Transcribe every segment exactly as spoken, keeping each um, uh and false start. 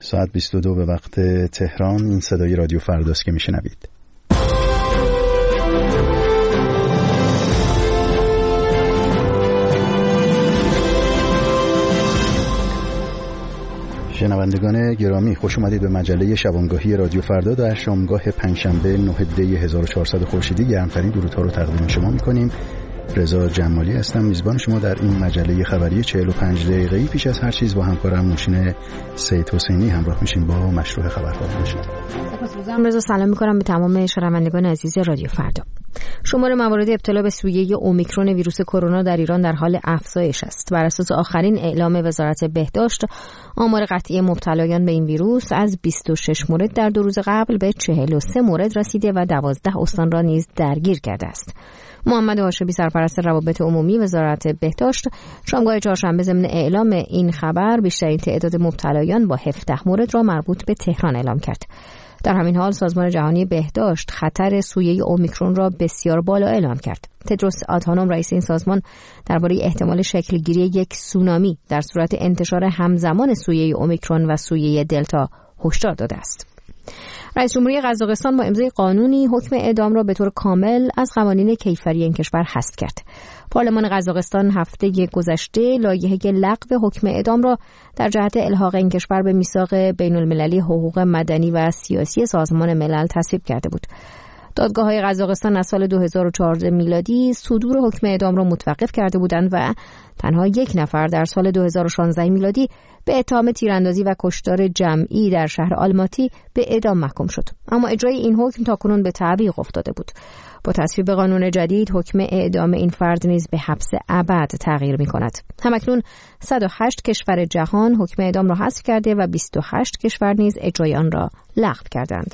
ساعت بیست و دو به وقت تهران. این صدای رادیو فرداست که میشنوید. شنوندگان گرامی، خوش اومدید به مجله شبانگاهی رادیو فردا. در شامگاه پنجشنبه نه دی هزار و چهارصد خورشیدی گرمترین درودها رو تقدیم شما می‌کنیم. رضا جمالی هستم، میزبان شما در این مجله خبری چهل و پنج دقیقه‌ای. پیش از هر چیز با همکارم نوشین سید حسینی همراه میشیم با مشروع خبرها. باشید. سپاسگزارم رضا. سلام می‌کنم به تمام شنوندگان عزیز رادیو فردا. شمار موارد ابتلا به سویه اومیکرون ویروس کرونا در ایران در حال افزایش است. بر اساس آخرین اعلام وزارت بهداشت، آمار قطعی مبتلایان به این ویروس از بیست و شش مورد در دو روز قبل به چهل و سه مورد رسیده و دوازده استان را نیز درگیر کرده است. محمد هاشمی سرپرست روابط عمومی وزارت بهداشت شامگاه چهارشنبه ضمن اعلام این خبر بیشترین تعداد مبتلایان با هفده مورد را مربوط به تهران اعلام کرد. در همین حال سازمان جهانی بهداشت خطر سویه اومیکرون را بسیار بالا اعلام کرد. تدروس آدهانوم رئیس این سازمان درباره احتمال شکلگیری یک سونامی در صورت انتشار همزمان سویه اومیکرون و سویه دلتا هشدار داده است. رئیس جمهوری قزاقستان با امضای قانونی حکم اعدام را به طور کامل از قوانین کیفری این کشور حذف کرد. پارلمان قزاقستان هفته گذشته لایحه لغو حکم اعدام را در جهت الحاق این کشور به میثاق بین‌المللی حقوق مدنی و سیاسی سازمان ملل تصویب کرده بود. دادگاه‌های قزاقستان از سال دو هزار و چهارده میلادی صدور حکم اعدام را متوقف کرده بودند و تنها یک نفر در سال دو هزار و شانزده میلادی به اتهام تیراندازی و کشتار جمعی در شهر آلماتی به اعدام محکوم شد. اما اجرای این حکم تاکنون به تعویق افتاده بود. با تصویب قانون جدید حکم اعدام این فرد نیز به حبس ابد تغییر می‌کند. همکنون صد و هشت کشور جهان حکم اعدام را حذف کرده و بیست و هشت کشور نیز اجرای آن را لغو کردند.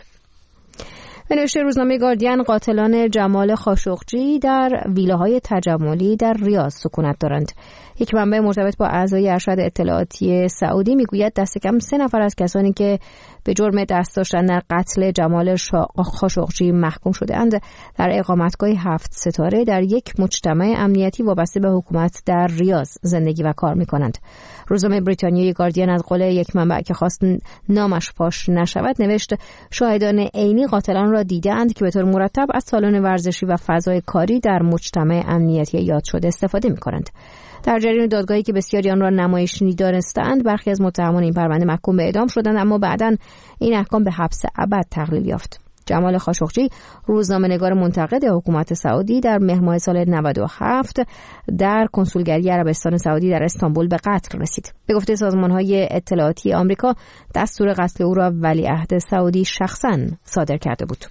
به نوشته روزنامه گاردین، قاتلان جمال خاشقجی در ویلاهای تجملی در ریاض سکونت دارند. یک منبع مرتبط با اعضای ارشد اطلاعاتی سعودی میگوید دست کم سه نفر از کسانی که به جرم دست داشتن در قتل جمال خاشقجی محکوم شده‌اند در اقامتگاه هفت ستاره در یک مجتمع امنیتی وابسته به حکومت در ریاض زندگی و کار می‌کنند. روزنامه بریتانیایی گاردین از قول یک منبع که خواست نامش فاش نشود نوشت شاهدان عینی قاتلان را دیدند که به طور مرتب از سالن ورزشی و فضای کاری در مجتمع امنیتی یاد شده استفاده می‌کنند. در جریان دادگاهی که بسیاری آن را نمایشی دانستند، برخی از متهمان این پرونده محکوم به اعدام شدند، اما بعداً این احکام به حبس ابد تقلیل یافت. جمال خاشقجی روزنامه‌نگار منتقد حکومت سعودی در مهر ماه سال نود و هفت در کنسولگری عربستان سعودی در استانبول به قتل رسید. به گفته سازمان‌های اطلاعاتی آمریکا، دستور قتل او را ولیعهد سعودی شخصاً صادر کرده بود.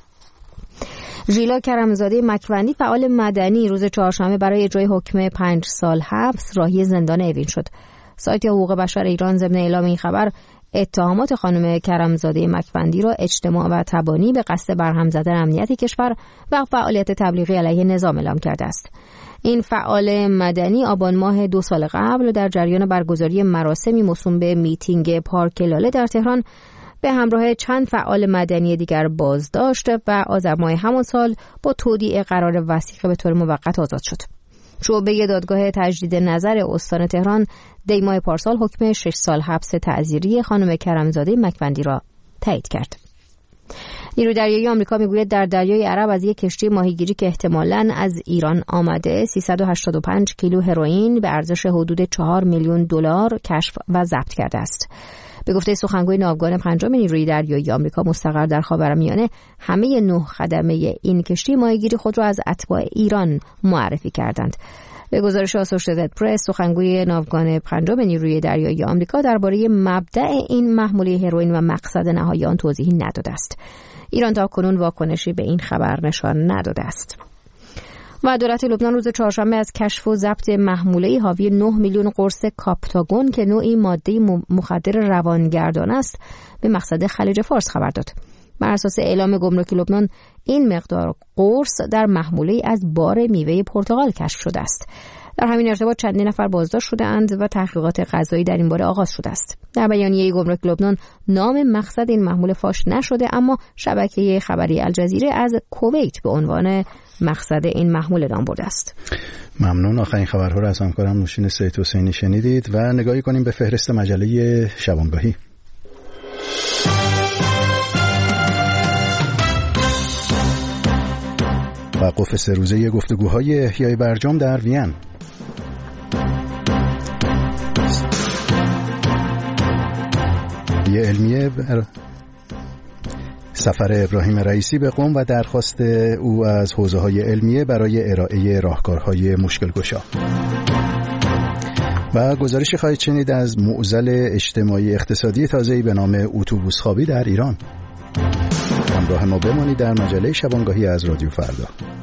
ژیلا کرم‌زاده مکوندی فعال مدنی روز چهارشنبه برای اجرای حکم پنج سال حبس راهی زندان اوین شد. سایت حقوق بشر ایران ضمن اعلام این خبر اتهامات خانم کرم‌زاده مکوندی را اجتماع و تبانی به قصد برهم زدن امنیت کشور و فعالیت تبلیغی علیه نظام اعلام کرده است. این فعال مدنی آبان ماه دو سال قبل در جریان برگزاری مراسمی موسوم به میتینگ پارک لاله در تهران به همراه چند فعال مدنی دیگر بازداشت و آذر ماه همان سال با تودیع قرار وثیقه به طور موقت آزاد شد. شعبه دادگاه تجدید نظر استان تهران دی ماه پارسال حکم شش سال حبس تعزیری خانم کرم‌زاده مکوندی را تایید کرد. نیروی دریایی آمریکا میگوید در دریای عرب از یک کشتی ماهیگیری که احتمالاً از ایران آمده سیصد و هشتاد و پنج کیلو هروئین به ارزش حدود چهار میلیون دلار کشف و ضبط کرده است. به گفته سخنگوی ناوگان پنجم نیروی دریایی آمریکا مستقر در خاورمیانه، همه نه خدمه این کشتی ماهیگیری خود را از اتباع ایران معرفی کردند. به گزارش آسوشیتد پرس، سخنگوی ناوگان پنجم نیروی دریایی آمریکا درباره مبدأ این محموله هروئین و مقصد نهایی آن توضیحی نداده است. ایران تاکنون واکنشی به این خبر نشان نداده است. و دولت لبنان روز چهارشنبه از کشف و ضبط محموله‌ای حاوی نه میلیون قرص کاپتاگون که نوعی ماده مخدر روانگردان است به مقصد خلیج فارس خبر داد. بر اساس اعلام گمرک لبنان این مقدار قرص در محموله‌ای از بار میوه پرتقال کشف شده است. در همین ارتباط چندین نفر بازداشت شده اند و تحقیقات قضایی در این باره آغاز شده است. در بیانیه گمرک لبنان نام مقصد این محموله فاش نشده، اما شبکه خبری الجزیره از کویت به عنوان مقصد این محموله نام برده است. ممنون. آخرین خبرها را از همکارم نوشین سید حسینی شنیدید و نگاهی کنیم به فهرست مجله شبانگاهی. توقف سه روزه گفتگوهای احیای برجام در وین. یه علمیه بر... سفر ابراهیم رئیسی به قم و درخواست او از حوزه‌های علمیه برای ارائه راهکارهای مشکل گشا. و گزارشی خواهید شنید از معضل اجتماعی اقتصادی تازه‌ای به نام اتوبوس خوابی در ایران. همراه ما بمانید در مجله شبانگاهی از رادیو فردا.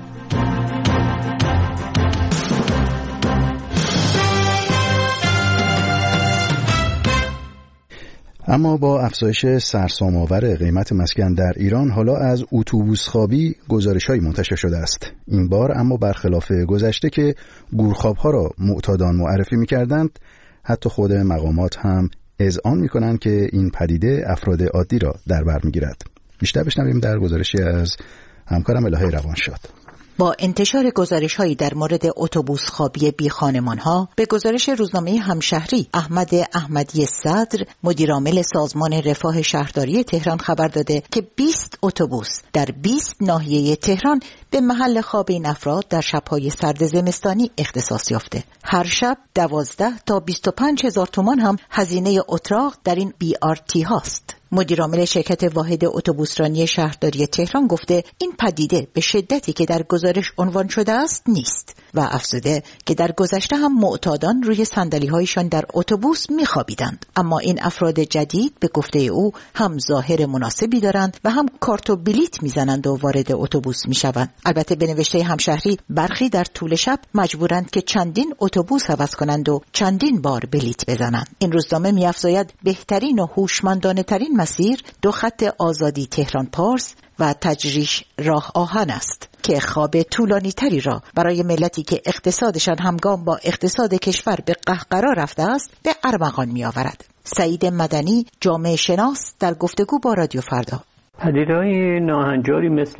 اما با افزایش سرسام‌آور قیمت مسکن در ایران حالا از اتوبوس خوابی گزارش‌هایی منتشر شده است. این بار اما برخلاف گذشته که گورخواب‌ها را معتادان معرفی می‌کردند، حتی خود مقامات هم اذعان می‌کنند که این پدیده افراد عادی را در بر می‌گیرد. بیشتر بشنویم در گزارشی از همکارم الهه روانشاد. با انتشار گزارش‌هایی در مورد اتوبوس خوابی بی خانمان‌ها، به گزارش روزنامه همشهری احمد احمدی صدر، مدیرعامل سازمان رفاه شهرداری تهران خبر داده که بیست اتوبوس در بیست ناحیه تهران به محل خواب این افراد در شب‌های سرد زمستانی اختصاص یافته. هر شب دوازده تا بیست و پنج هزار تومان هم هزینه اتراق در این بی آر تی هاست. مدیرعامل شرکت واحد اتوبوسرانی شهرداری تهران گفته این پدیده به شدتی که در گزارش عنوان شده است نیست و افزوده که در گذشته هم معتادان روی صندلی‌هایشان در اتوبوس می‌خوابیدند، اما این افراد جدید به گفته او هم ظاهر مناسبی دارند و هم کارت و بلیت می‌زنند و وارد اتوبوس می‌شوند. البته به نوشته همشهری برخی در طول شب مجبورند که چندین اتوبوس عوض کنند و چندین بار بلیت بزنند. این روزنامه می‌افزاید بهترین و هوشمندانه‌ترین مسیر دو خط آزادی تهران پارس و تجریش راه آهن است که خواب طولانی تری را برای ملتی که اقتصادشان همگام با اقتصاد کشور به قهقرا رفته است به ارمغان می آورد. سعید مدنی، جامعه شناس، در گفتگو با رادیو فردا: پدیده‌های ناهنجاری مثل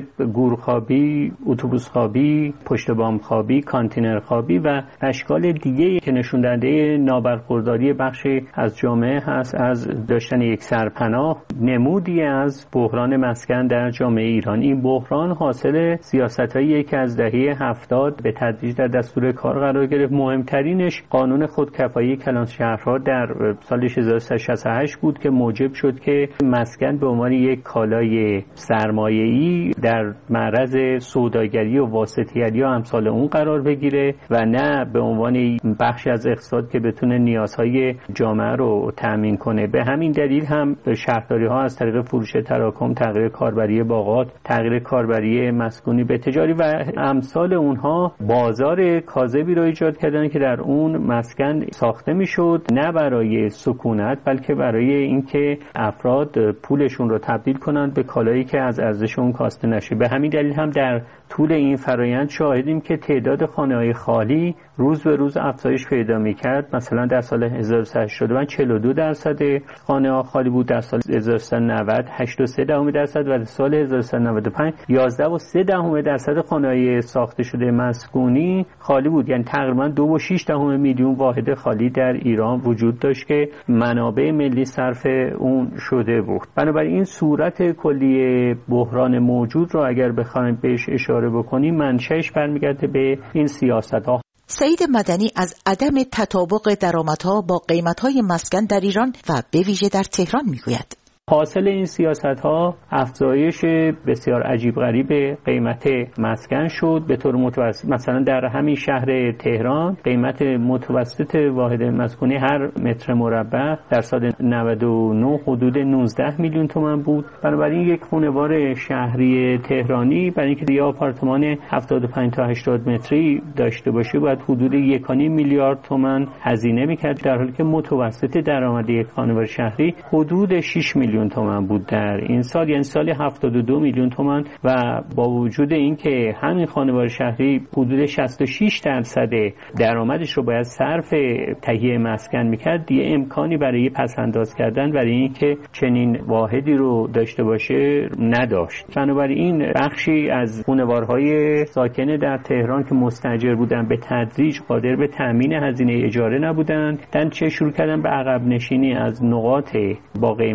گورخوابی، اتوبوس خوابی، پشت بام خوابی، کانتینر خوابی و اشکال دیگه‌ای که نشون دهنده نابرخورداری بخشی از جامعه هست از داشتن یک سرپناه، نمودی از بحران مسکن در جامعه ایران. این بحران حاصل سیاست‌هایی که از دهه هفتاد به تدریج در دستور کار قرار گرفت. مهمترینش قانون خودکفایی کلان شهرها در سال هزار و سیصد و شصت و هشت بود که موجب شد که مسکن به عنوان یک کالای سرمایه‌ای در معرض سوداگری و واسطه‌گری و امثال اون قرار بگیره و نه به عنوان بخشی از اقتصاد که بتونه نیازهای جامعه رو تأمین کنه. به همین دلیل هم شهرداری‌ها از طریق فروش تراکم، تغییر کاربری باغات، تغییر کاربری مسکونی به تجاری و امثال اونها بازار کاذبی رو ایجاد کردن که در اون مسکن ساخته میشد نه برای سکونت بلکه برای اینکه افراد پولشون رو تبدیل کنند به کالایی که از ارزش اون کاسته نشه. به همین دلیل هم در طول این فرایند شاهدیم که تعداد خانه‌های خالی روز به روز افزایش پیدا می‌کرد. مثلا در سال هزار و سیصد و هشتاد و پنج چهل و دو درصد خانه‌ها خالی بود، در سال هزار و سیصد و نود هشتاد و سه دهم درصد و در سال هزار و سیصد و نود و پنج یازده و سه دهم درصد خانه‌های ساخته شده مسکونی خالی بود. یعنی تقریبا دو و شش دهم میلیون واحد خالی در ایران وجود داشت که منابع ملی صرف اون شده بود. بنابراین این صورت کلی بحران موجود رو اگر بخوایم بهش اشاره بکنیم منشأش برمیگرده به این سیاست‌ها. سعید مدنی از عدم تطابق درآمدها با قیمت‌های مسکن در ایران و به ویژه در تهران میگوید. حاصل این سیاست‌ها افزایش بسیار عجیب غریب قیمت مسکن شد به طور متوسط. مثلا در همین شهر تهران قیمت متوسط واحد مسکونی هر متر مربع در سال نود و نه حدود نوزده میلیون تومان بود. بنابراین یک خانوار شهری تهرانی برای اینکه یه آپارتمان هفتاد و پنج تا هشتاد متری داشته باشه باید حدود یک و نیم میلیارد تومان هزینه میکرد، در حالی که متوسط درآمد یک خانوار شهری حدود شش میلیون تومان بود در این سال، یعنی سال هفتاد و دو میلیون تومان. و با وجود اینکه همین خانوار شهری حدود شصت و شش درصد درآمدش رو باید صرف تهیه مسکن میکرد، دیگه امکانی برای پس انداز کردن برای اینکه چنین واحدی رو داشته باشه نداشت. بنابراین بخشی از خانوارهای ساکن در تهران که مستاجر بودن به تدریج قادر به تامین هزینه اجاره نبودند، دن چه شروع کردن به عقب نشینی از نقاط با قیمت‌های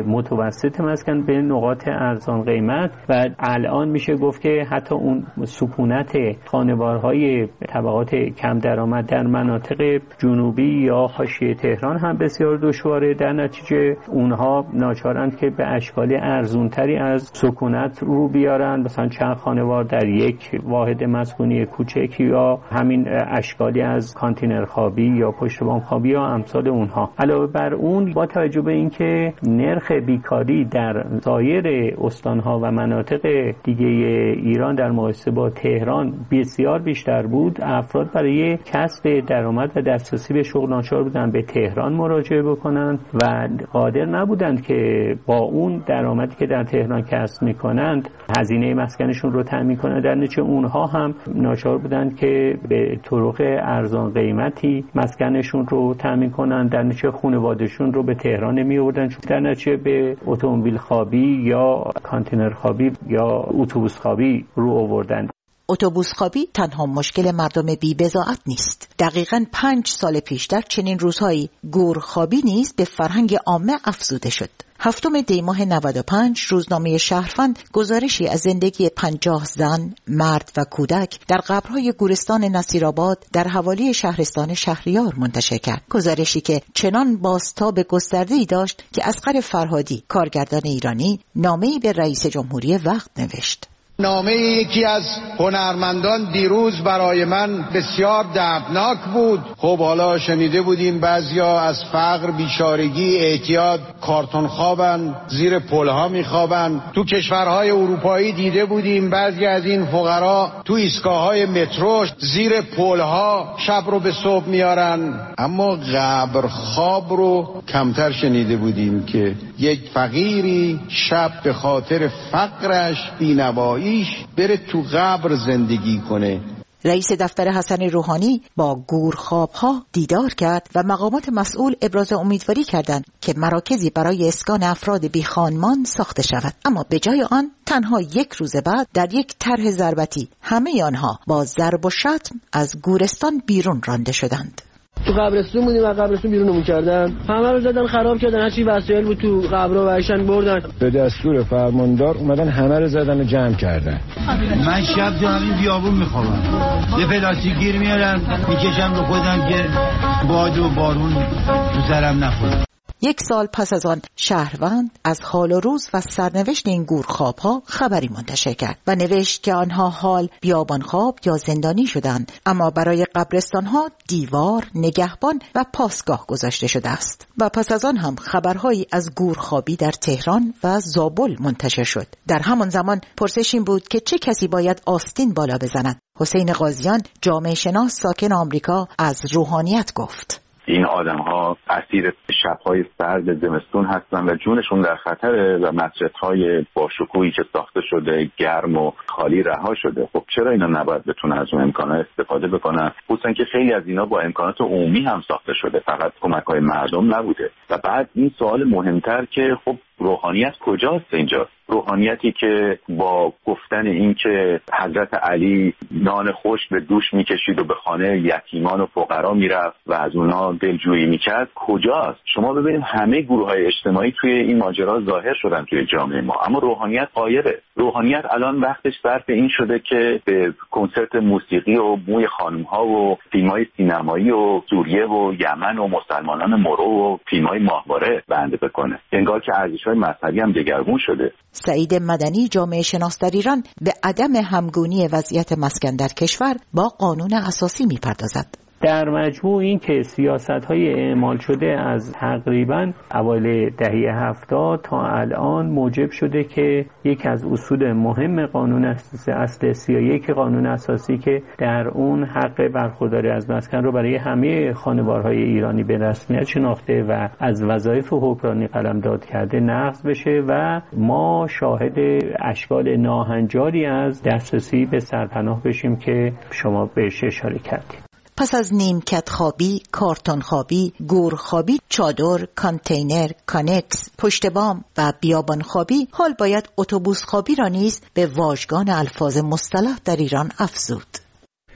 متوسط مسکن به نقاط ارزان قیمت و الان میشه گفت که حتی اون سکونت خانوارهای طبقات کم درآمد در مناطق جنوبی یا حاشیه تهران هم بسیار دشواره. در نتیجه اونها ناچارند که به اشکال ارزونتری از سکونت رو بیارن، مثلا چند خانوار در یک واحد مسکونی کوچک یا همین اشکالی از کانتینر خوابی یا پشت بام خوابی یا امثال اونها. علاوه بر اون با توجه به اینکه نرخ بیکاری در سایر استانها و مناطق دیگه ایران در مقایسه با تهران بسیار بیشتر بود، افراد برای کسب درآمد و دسترسی به شغل ناچار بودند به تهران مراجعه بکنند و قادر نبودند که با اون درآمدی که در تهران کسب میکنند هزینه مسکنشون رو تامین کنند. در نتیجه اونها هم ناچار بودند که به طرق ارزان قیمتی مسکنشون رو تامین کنند. در نتیجه خانواده‌شون رو به تهران نمی آوردن، در نتیجه به اتومبیل خوابی یا کانتینر خوابی یا اتوبوس خوابی رو آوردند. اتوبوس خوابی تنها مشکل مردم بی بضاعت نیست. دقیقاً پنج سال پیشتر چنین روزهایی گور خوابی نیز به فرهنگ عامه افزوده شد. هفتم دی ماه نود و پنج روزنامه شهروند گزارشی از زندگی پنجاه زن، مرد و کودک در قبرهای گورستان نصیرآباد در حوالی شهرستان شهریار منتشر کرد. گزارشی که چنان بازتاب گسترده‌ای داشت که اصغر فرهادی، کارگردان ایرانی، نامه‌ای به رئیس جمهوری وقت نوشت. نامه یکی از هنرمندان دیروز برای من بسیار دردناک بود. خب حالا شنیده بودیم بعضیا از فقر، بیچارگی، اعتیاد کارتون خوابن، زیر پلها میخوابن. تو کشورهای اروپایی دیده بودیم بعضی از این فقرا تو ایستگاه‌های مترو زیر پلها شب رو به صبح میارن. اما قبر خواب رو کمتر شنیده بودیم که یک فقیری شب به خاطر فقرش، بینوایی بره تو قبر زندگی کنه. رئیس دفتر حسن روحانی با گورخواب‌ها دیدار کرد و مقامات مسئول ابراز امیدواری کردند که مراکزی برای اسکان افراد بیخانمان ساخته شود. اما به جای آن تنها یک روز بعد در یک طرح ضربتی همه آنها با ضرب و شتم از گورستان بیرون رانده شدند. تو قبرستون بودیم و قبرستون بیرونمون کردن، همه رو زدن خراب کردن، هرچی وسایل بود تو قبرها ورشن بردن. به دستور فرماندار اومدن همه رو زدن و جمع کردن. من شب تو همین بیابون میخوابم، یه پلاستیک گیر میارم میکشم رو خودم که باد و بارون تو سرم نخوره. یک سال پس از آن شهروند از حال و روز و سرنوشت این گورخواب‌ها خبری منتشر کرد و نوشت که آنها حال بیابانخواب یا زندانی شدند، اما برای قبرستان‌ها دیوار، نگهبان و پاسگاه گذاشته شده است. و پس از آن هم خبرهایی از گورخوابی در تهران و زابل منتشر شد. در همان زمان پرسش این بود که چه کسی باید آستین بالا بزند. حسین قاضیان، جامعه شناس ساکن آمریکا، از روحانیت گفت: این آدم ها اسیر شب‌های سرد زمستون هستن و جونشون در خطره و مسجدهای با شکوهی که ساخته شده گرم و خالی رها شده. خب چرا اینا نباید بتونن از اون امکانات استفاده بکنن؟ خصوصا که خیلی از اینا با امکانات عمومی هم ساخته شده، فقط کمک‌های مردم نبوده. و بعد این سوال مهمتر که خب روحانیت کجاست اینجا؟ روحانیتی که با گفتن این که حضرت علی نان خوش به دوش میکشید و به خانه یتیمان و فقرا میرفت و از اونا دلجویی میکرد کجاست؟ شما ببینید همه گروه‌های اجتماعی توی این ماجرا ظاهر شدن توی جامعه ما، اما روحانیت غایبه. روحانیت الان وقتش صرف این شده که به کنسرت موسیقی و موی خانم‌ها و فیلم‌های سینمایی و سوریه و یمن و مسلمانان مرو و فیلم‌های ماهواره بنده بکنه. انگار که ارزش‌های مذهبی هم دگرگون شده. سعید مدنی، جامعه شناس در ایران، به عدم همگونی وضعیت مسکن در کشور با قانون اساسی می‌پردازد. در مجموع این که سیاست‌های اعمال شده از تقریباً اوایل دهه هفتاد تا الان موجب شده که یک از اصول مهم قانون اصل سی و یک قانون اساسی که در اون حق برخورداری از مسکن رو برای همه خانوارهای ایرانی به رسمیت شناخته و از وظایف حکمرانی قلمداد کرده نقض بشه و ما شاهد اشکال ناهنجاری از دسترسی به سرپناه بشیم که شما بهش اشاره کردید. پس از نیمکت خوابی، کارتون خوابی، گور خوابی، چادر، کانتینر، کانکس، پشت بام و بیابان خوابی، حال باید اتوبوس خوابی را نیز به واژگان الفاظ مصطلح در ایران افزود.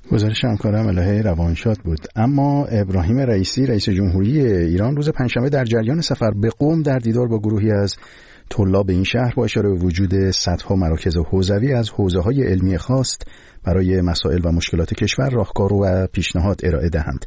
گزارش همکارم الهه روانشاد بود. اما ابراهیم رئیسی رئیس جمهوری ایران روز پنجشنبه در جریان سفر به قم در دیدار با گروهی از طلاب این شهر با اشاره به وجود صدها مراکز حوزوی از حوزه‌های علمی خواست برای مسائل و مشکلات کشور راهکار و پیشنهاد ارائه دهند.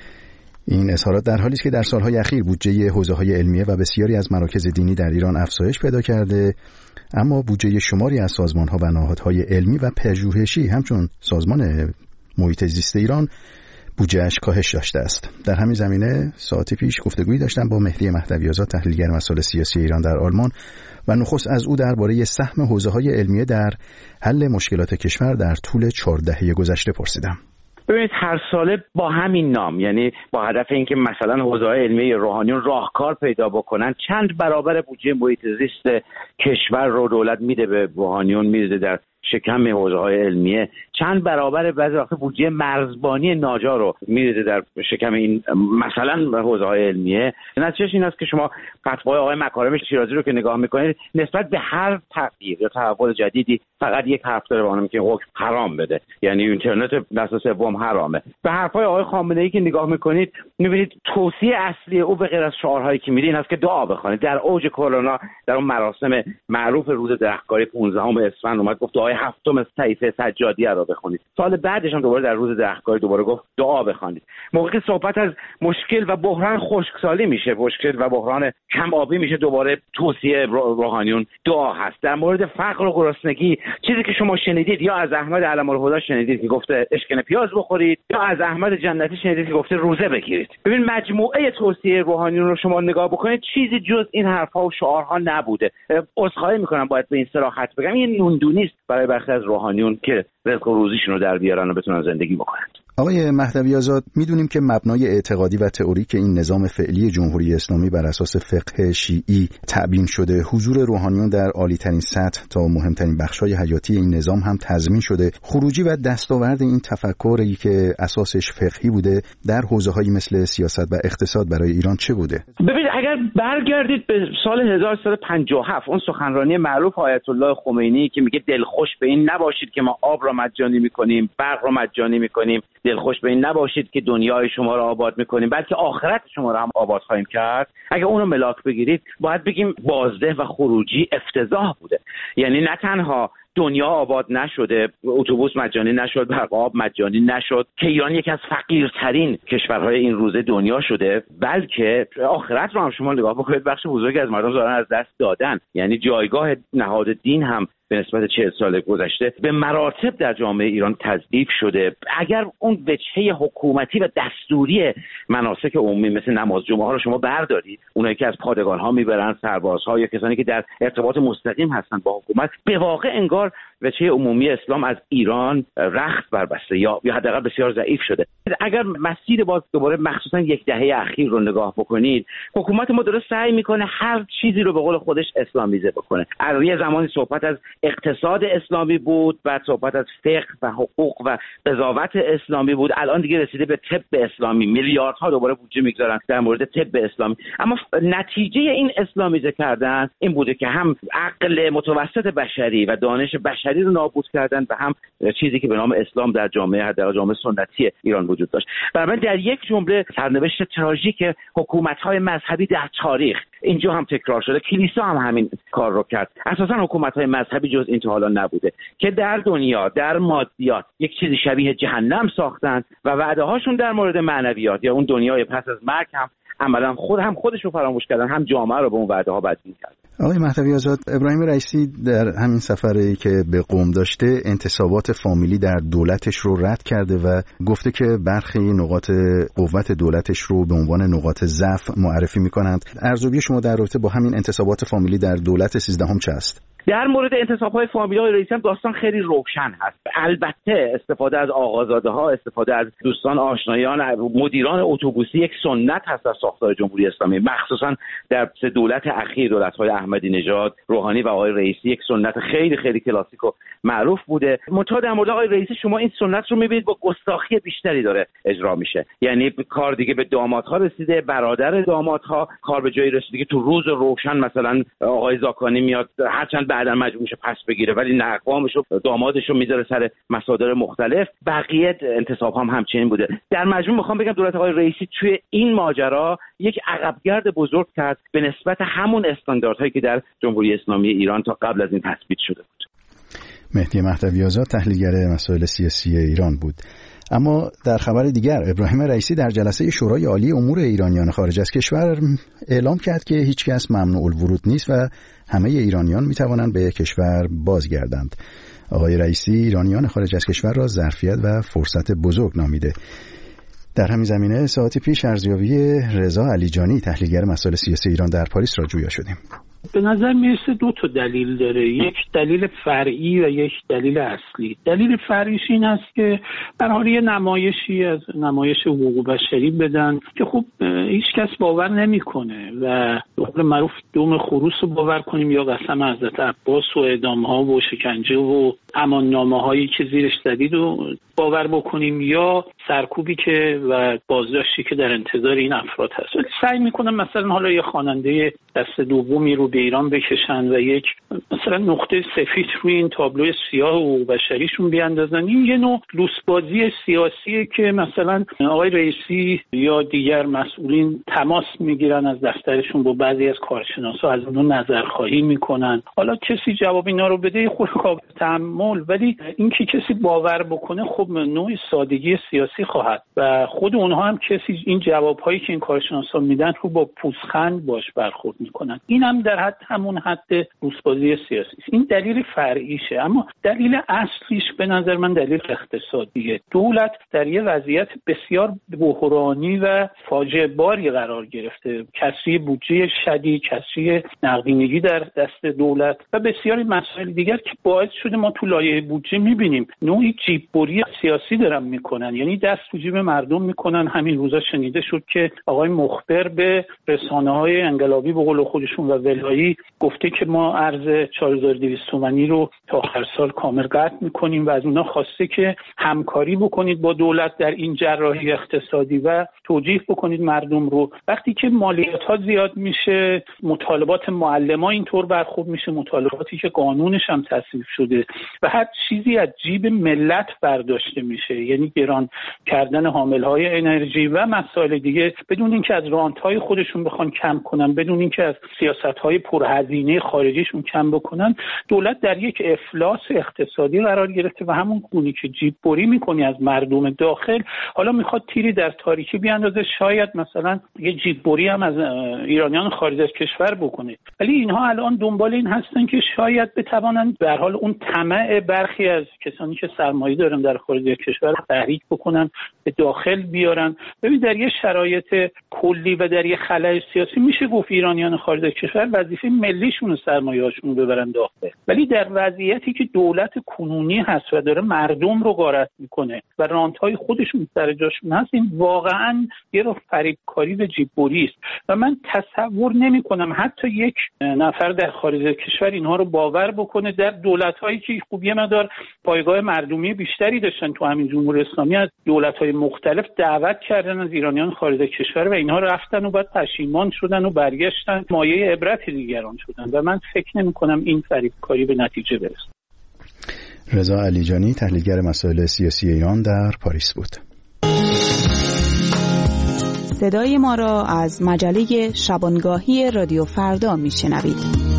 این اظهارات در حالی است که در سالهای اخیر بودجه حوزه‌های علمیه و بسیاری از مراکز دینی در ایران افزایش پیدا کرده، اما بودجه شماری از سازمان‌ها و نهادهای علمی و پژوهشی همچون سازمان محیط زیست ایران بودجه‌اش کاهش داشته است. در همین زمینه ساعتی پیش گفتگویی داشتم با مهدی مهدوی آزاد، تحلیلگر مسائل سیاسی ایران در آلمان، و نخست از او درباره سهم حوزه‌های علمیه در حل مشکلات کشور در طول چهار دهه گذشته پرسیدم. ببینید هر ساله با همین نام، یعنی با هدف اینکه مثلا حوزه‌های علمی روحانیون راهکار پیدا بکنن، چند برابر بودجه محیط زیست کشور رو دولت میده به روحانیون، میده در شکم حوزه‌های علمیه، چند برابر بعضی وقت بودجه مرزبانی ناجا رو میده در شکم این مثلا حوزه‌های علمیه. نتیجهش این است که شما فتوای آقای مکارم شیرازی رو که نگاه میکنید، نسبت به هر تغییر یا تحول جدیدی فقط یک حرف داره، به اونم که حکم حرام بده، یعنی اینترنت نسل سوم حرامه. به حرفای آقای خامنه‌ای که نگاه میکنید میبینید توصیه اصلی او به غیر از شعارهایی که میده این است که دعا بخونید. در اوج کرونا در اون مراسم معروف روز درختکاری پانزدهم اسفند اومد گفت دعای هفتم طیفه سجادیه رو بخونید. سال بعدش هم دوباره در روز درختکاری دوباره گفت دعا بخونید. موقعی صحبت از مشکل و بحران خشکسالی میشه، مشکل و بحران کم آبی میشه، دوباره توصیه روحانیون دعا هست. در مورد فقر و گرسنگی چیزی که شما شنیدید یا از احمد علم الهدی شنیدید که گفته اشکن پیاز بخورید، یا از احمد جنتی شنیدید که گفته روزه بگیرید. ببین مجموعه توصیه روحانیون رو شما نگاه بکنید، چیزی جز این حرفها و شعارها نبوده. عذرخواهی میکنم باید به این صراحت بگم، این نوندونی است برای برخی از روحانیون که رزق و روزیشون رو در بیارن و بتونن زندگی بکنن. آقای مهدوی آزاد، میدونیم که مبنای اعتقادی و تئوریک این نظام فعلی جمهوری اسلامی بر اساس فقه شیعی تبیین شده. حضور روحانیون در عالی‌ترین سطح تا مهمترین بخش‌های حیاتی این نظام هم تضمین شده. خروجی و دستاورد این تفکری که اساسش فقهی بوده در حوزه‌هایی مثل سیاست و اقتصاد برای ایران چه بوده؟ ببینید اگر برگردید به سال هزار و سیصد و پنجاه و هفت، اون سخنرانی معروف آیت الله خمینی که میگه دلخوش به این نباشید که ما آب را مجانی می‌کنیم، برق را مجانی می‌کنیم، دلخوش به این نباشید که دنیای شما را آباد میکنیم بلکه آخرت شما را هم آباد خواهیم کرد. اگه اونو ملاک بگیرید باید بگیم بازده و خروجی افتضاح بوده. یعنی نه تنها دنیا آباد نشده، اتوبوس مجانی نشد، برق آب مجانی نشد که ایران یکی از فقیرترین کشورهای این روزه دنیا شده، بلکه آخرت رو هم شما نگاه بکنید بخش بزرگی از مردم دارن از دست دادن. یعنی جایگاه نهاد دین هم به نسبت چهل سال گذشته به مراتب در جامعه ایران تضعیف شده. اگر اون وجهه حکومتی و دستوری مناسک عمومی مثل نماز جمعه ها رو شما بردارید، اونایی که از پادگان ها میبرن، سربازها یا کسانی که در ارتباط مستقیم هستن با حکومت، به واقع انگار وجهه عمومی اسلام از ایران رخت بربسته یا یا حداقل بسیار ضعیف شده. اگر مسیر باز دوباره مخصوصا یک دهه اخیر رو نگاه بکنید، حکومت ما داره سعی میکنه هر چیزی رو به قول خودش اسلامیزه بکنه. از یه زمانی صحبت از اقتصاد اسلامی بود، بعد صحبت از فقه و حقوق و قضاوت اسلامی بود، الان دیگه رسیده به طب اسلامی. میلیاردها دوباره بودجه میگذارن در مورد طب اسلامی. اما نتیجه این اسلامیزه کردن این بوده که هم عقل متوسط بشری و دانش بشری رو نابود کردن و هم چیزی که به نام اسلام در جامعه حداقل جامعه سنتی ایران وجود داشت. بنابراین در یک جمله سرنوشت تراژیک حکومت‌های مذهبی در تاریخ اینجا هم تکرار شده. کلیسا هم همین کار رو کرد. اساساً حکومت‌های مذهبی جز این تا حالا نبوده که در دنیا در مادیات یک چیزی شبیه جهنم ساختن و وعده هاشون در مورد معنویات یا اون دنیای پس از مرگ هم عملاً خود هم خودش رو فراموش کردن، هم جامعه رو به اون وعده ها بدبین کردن. آقای مهدوی آزاد، ابراهیم رئیسی در همین سفری که به قم داشته انتصابات فامیلی در دولتش رو رد کرده و گفته که برخی نقاط قوت دولتش رو به عنوان نقاط ضعف معرفی می‌کنند. ارزیابی شما در رابطه با همین انتصابات فامیلی در دولت سیزدهم چه است؟ در مورد انتصاب‌های فامیلی های رئیسی هم داستان خیلی روشن هست. البته استفاده از آقازاده‌ها، استفاده از دوستان آشنایان مدیران اتوبوسی یک سنت هست در ساختار جمهوری اسلامی، مخصوصا در سه دولت اخیر، دولت‌های احمدی نژاد، روحانی و آقای رئیسی، یک سنت خیلی خیلی کلاسیک و معروف بوده. منتها در مورد آقای رئیسی شما این سنت رو می‌بینید با گستاخی بیشتری داره اجرا میشه. یعنی کار دیگه به دامادها رسیده، برادر دامادها کار به جایی رسیده که تو روز روشن مثلا آقای زاکانی میاد، هرچند بعدا مجبورش پس بگیره، ولی نه اقوامش و دامادش رو میذاره سر مصادر مختلف. بقیه انتصاب هم همچنین بوده. در مجموع میخوام بگم دولت آقای رئیسی توی این ماجرا یک عقبگرد بزرگ کرد به نسبت همون استانداردهایی که در جمهوری اسلامی ایران تا قبل از این تثبیت شده بود. مهدی مهدوی آزاد تحلیلگر مسائل سیاسی ایران بود. اما در خبر دیگر، ابراهیم رئیسی در جلسه شورای عالی امور ایرانیان خارج از کشور اعلام کرد که هیچ کس ممنوع الورود نیست و همه ایرانیان میتوانند به کشور بازگردند. آقای رئیسی ایرانیان خارج از کشور را ظرفیت و فرصت بزرگ نامیده. در همین زمینه ساعتی پیش ارزیابی رضا علیجانی تحلیلگر مسائل سیاسی ایران در پاریس را جویا شدیم. به نظر میرسه دو تا دلیل داره، یک دلیل فرعی و یک دلیل اصلی. دلیل فرعیش این است که در حال یه نمایشی از نمایش حقوق بشری بدن که خب هیچ کس باور نمیکنه و به قول معروف دوم خروس رو باور کنیم یا قسم حضرت عباس و اعدام‌ها و شکنجه و امان‌نامه‌هایی که زیرش زدید رو باور بکنیم یا سرکوبی که و بازداشتی که در انتظار این افراد هست. ولی سعی میکنم مثلا حالا یه خواننده دست دومی رو به ایران بکشن و یک مثلا نقطه سفید روی این تابلوی سیاه و بشریشون بیاندازن. این یه نوع لوسبازی سیاسیه که مثلا آقای رئیسی یا دیگر مسئولین تماس میگیرن از دفترشون با بعضی از کارشناسا، از اونها نظرخواهی میکنن. حالا کسی جواب اینا رو بده خود قابل تحمل، ولی اینکه کسی باور بکنه خب نوع سادگی سیاسی خواهد و خود اونها هم کسی این جوابهایی که این کارشناسا میدن رو با پوزخند باش برخورد میکنن. این هم در حد همون حد لوسبازی سیاسی است. این دلیل فرعیشه. اما دلیل اصلیش به نظر من دلیل اقتصادیه. دولت در یه وضعیت بسیار بحرانی و فاجعه باری قرار گرفته. کسری بودجه شدید، کسری نقدینگی در دست دولت و بسیاری مسائل دیگر که باعث شده ما تو لایحه بودجه میبینیم نوعی جیببری سیاسی دارن میکنن، یعنی دست تو جیب مردم میکنن. همین روزا شنیده شد که آقای مخبر به رسانه‌های انقلابی به قول خودشون و ولایی گفته که ما ارز چهار هزار و دویست تومانی رو تا آخر سال کامل قطع میکنیم و از اونها خواسته که همکاری بکنید با دولت در این جراحی اقتصادی و توجیه بکنید مردم رو. وقتی که مالیات ها زیاد میشه، مطالبات معلما اینطور برخورد میشه، مطالباتی که قانونش هم تصویب شده و هر چیزی از جیب ملت برداشته میشه، یعنی گران کردن حاملهای انرژی و مسائل دیگه، بدون اینکه از رانت‌های خودشون بخوان کم کنن، بدون اینکه از سیاست‌های پرهزینه خارجیشون کم بکنن، دولت در یک افلاس اقتصادی قرار گرفته و همون گونی که جیببری میکنی از مردم داخل حالا میخواد تیری در تاریکی بیاندازه. شاید مثلا یه جیببری هم از ایرانیان خارج از کشور بکنه، ولی اینها الان دنبال این هستن که شاید بتوانند به هر حال اون طمع برخی از کسانی که سرمایه دارن در خارج از کشور تحریک بکنن، به داخل بیارن. ببین در یه شرایط کلی و در یه خلأ سیاسی میشه گفت ایرانیان خارج از کشور وظیفه ملیشون سرمایه‌هاشون رو ببرن داخل، ولی در وضعیتی که دولت کنونی هست و داره مردم رو غارت میکنه و رانت‌های خودشون سر جاشون هست، این واقعا یه رو فریبکاری و جیببری است و من تصور نمی‌کنم حتی یک نفر در خارج از کشور اینها رو باور بکنه. در دولت‌هایی که خوب یه مقدار پایگاه مردمی بیشتری داشتن تو همین جمهوری اسلامی، از دولت‌های مختلف دعوت کردن از ایرانیان خارج از کشور و اینها رفتن و بعد پشیمان شدن و برگشتن مایه عبرت دیگران شدن و من فکر نمی‌کنم این فریبکاری به نتیجه برسه. رضا علیجانی تحلیلگر مسائل سیاسی ایران در پاریس بود. صدای ما را از مجله شبانگاهی رادیو فردا میشنوید.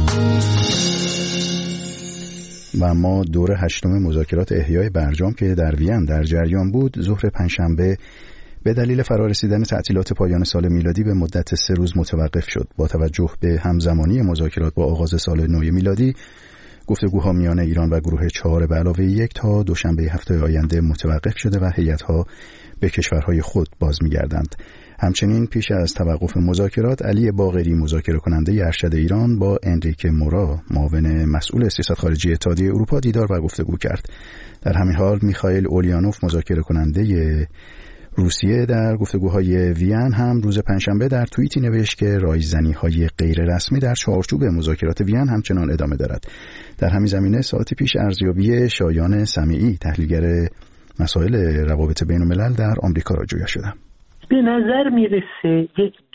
و ما دور هشتم مذاکرات احیای برجام که در وین در جریان بود، ظهر پنجشنبه به دلیل فرارسیدن تعطیلات پایان سال میلادی به مدت سه روز متوقف شد. با توجه به همزمانی مذاکرات با آغاز سال نو میلادی، گفتگوها میان ایران و گروه چهار به علاوه یک تا دوشنبه هفته آینده متوقف شده و هیئت‌ها به کشورهای خود باز می‌گردند. همچنین پیش از توقف مذاکرات، علی باقری مذاکره کننده ارشد ایران با انریکه مورا معاون مسئول سیاست خارجی اتحادیه اروپا دیدار و گفتگو کرد. در همین حال میخائیل اولیانوف مذاکره کننده روسیه در گفتگوهای وین هم روز پنجشنبه در توییتی نوشت که رایزنی‌های غیر رسمی در چارچوب مذاکرات وین همچنان ادامه دارد. در همین زمینه ساعتی پیش ارزیابی شایان سمیعی تحلیلگر مسائل روابط بین‌الملل در آمریکا را جویا شدم. به نظر میرسه یک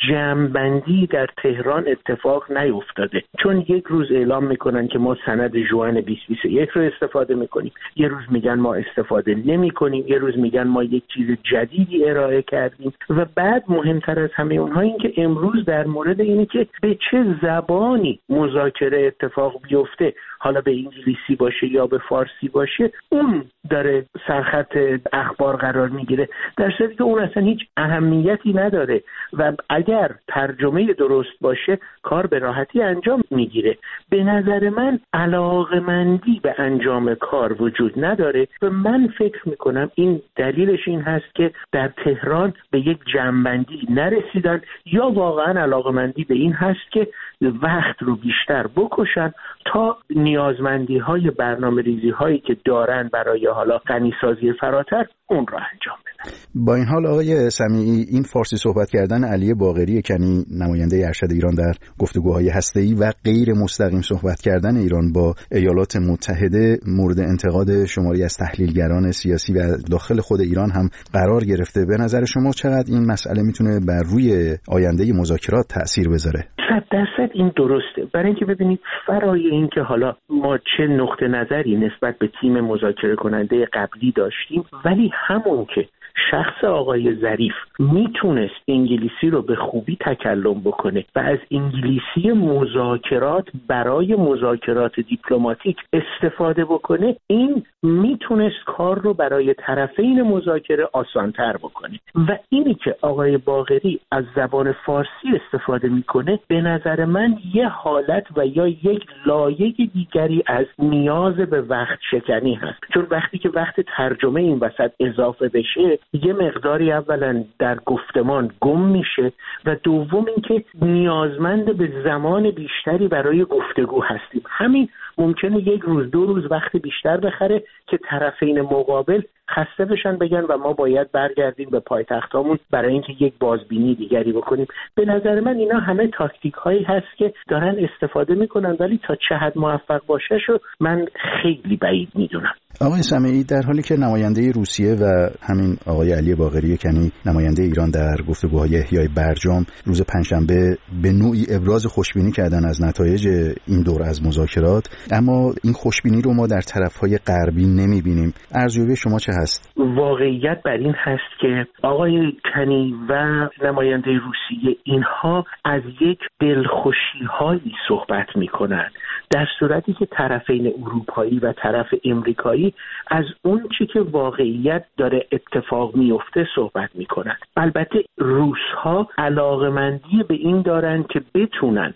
جمع‌بندی در تهران اتفاق نیفتاده، چون یک روز اعلام میکنن که ما سند ژوئن بیست بیست و یک رو استفاده میکنیم، یه روز میگن ما استفاده نمیکنیم، یه روز میگن ما یک چیز جدیدی ارائه کردیم و بعد مهمتر از همه اونها این که امروز در مورد اینه که به چه زبانی مذاکره اتفاق بیفته، حالا به انگلیسی باشه یا به فارسی باشه، اون داره سرخط اخبار قرار میگیره، در صورتی که اون اصلا هیچ اهمیتی نداره و اگر ترجمه درست باشه کار به راحتی انجام میگیره. به نظر من علاقمندی به انجام کار وجود نداره و من فکر میکنم این دلیلش این هست که در تهران به یک جمع‌بندی نرسیدن یا واقعا علاقمندی به این هست که وقت رو بیشتر بکشن تا نیازمندی های برنامه ریزی هایی که دارن برای حالا غنیسازی فراتر اون رو انجام بدن. با این حال آقای سمیعی، این فارسی صحبت کردن علی باقری کنی نماینده ارشد ایران در گفتگوهای هسته‌ای و غیر مستقیم صحبت کردن ایران با ایالات متحده مورد انتقاد شماری از تحلیلگران سیاسی و داخل خود ایران هم قرار گرفته. به نظر شما چقدر این مسئله میتونه بر روی آینده مذاکرات تأثیر بذاره؟ صد درصد این درسته، برای اینکه ببینید فرای این که حالا ما چه نقطه نظری نسبت به تیم مذاکره کننده قبلی داشتیم، ولی همون که شخص آقای ظریف میتونست انگلیسی رو به خوبی تکلم بکنه و از انگلیسی مذاکرات برای مذاکرات دیپلماتیک استفاده بکنه، این میتونست کار رو برای طرفین مذاکره آسانتر بکنه. و اینی که آقای باقری از زبان فارسی استفاده میکنه به نظر من یه حالت و یا یک لایه دیگری از نیاز به وقت شکنی هست، چون وقتی که وقت ترجمه این وسط اضافه بشه یه مقداری اولا در گفتمان گم میشه و دوم اینکه نیازمند به زمان بیشتری برای گفتگو هستیم. همین ممکنه یک روز دو روز وقت بیشتر بخره که طرفین مقابل خسته بشن بگن و ما باید برگردیم به پایتختامون برای اینکه یک بازبینی دیگری بکنیم. به نظر من اینا همه تاکتیک هایی هست که دارن استفاده میکنن، ولی تا چه حد موفق باشه شو من خیلی بعید میدونم. آقای سمیعی، در حالی که نماینده روسیه و همین آقای علی باقری کنی نماینده ایران در گفتگوهای احیای برجام روز پنجشنبه به نوعی ابراز خوشبینی کردن از نتایج این دور از مذاکرات، اما این خوشبینی رو ما در طرفهای غربی نمیبینیم. ارزیابی شما چه هست؟ واقعیت بر این هست که آقای کنی و نماینده روسیه اینها از یک دلخوشی هایی صحبت میکنند، در صورتی که طرفین اروپایی و طرف امریکایی از اون چی که واقعیت داره اتفاق میفته صحبت میکنن. البته روس‌ها علاقمندی به این دارن که بتونن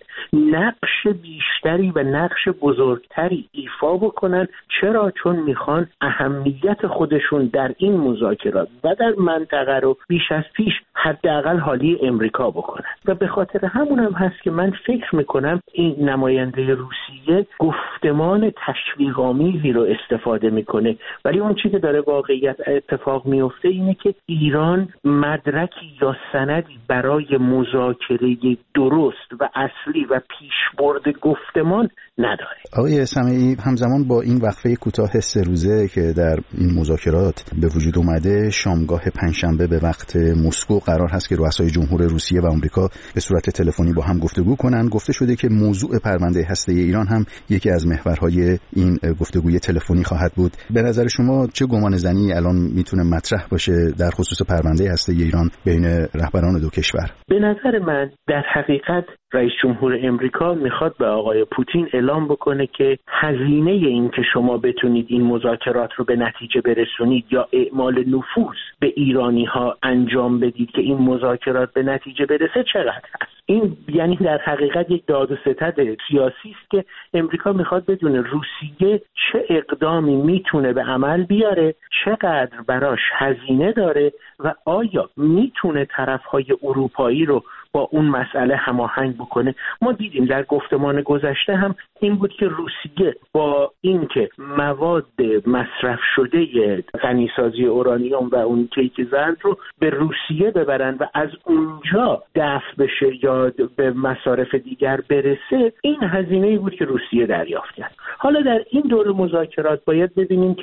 نقش بیشتری و نقش بزرگتری ایفا بکنن. چرا؟ چون میخوان اهمیت خودشون در این مذاکرات و در منطقه رو بیش از پیش حداقل حالی امریکا بکنن و به خاطر همون هم هست که من فکر میکنم این نماینده روسیه گفتمان تشویق‌آمیزی رو استفاده میکنه، ولی اون چیزی که داره واقعیت اتفاق میفته اینه که ایران مدرکی یا سندی برای مذاکره درست و اصلی و پیشبرد گفتمان نداره. آقای سمیعی، همزمان با این وقفه کوتاه سه روزه که در این مذاکرات به وجود اومده، شامگاه پنجشنبه به وقت مسکو قرار هست که رؤسای جمهور روسیه و آمریکا به صورت تلفنی با هم گفتگو کنن. گفته شده که موضوع پرونده هسته‌ای ایران هم یکی از محورهای این گفتگوی تلفنی خواهد بود. به نظر شما چه گمانه‌زنی الان میتونه مطرح باشه در خصوص پرونده هسته‌ای ایران بین رهبران دو کشور؟ به نظر من در حقیقت رئیس جمهور امریکا میخواد به آقای پوتین اعلام بکنه که هزینه این که شما بتونید این مذاکرات رو به نتیجه برسونید یا اعمال نفوذ به ایرانی ها انجام بدید که این مذاکرات به نتیجه برسه چقدر هست. این یعنی در حقیقت یک داد و ستد سیاسی است که امریکا میخواد بدونه روسیه چه اقدامی میتونه به عمل بیاره، چقدر براش هزینه داره و آیا میتونه طرفهای اروپایی رو با اون مسئله هماهنگ بکنه. ما دیدیم در گفتمان گذشته هم این بود که روسیه با اینکه مواد مصرف شده غنیسازی اورانیوم و اون کیک زرد رو به روسیه ببرن و از اونجا دفع بشه یا به مصارف دیگر برسه، این هزینه‌ای بود که روسیه دریافت کرد. حالا در این دور مذاکرات باید ببینیم که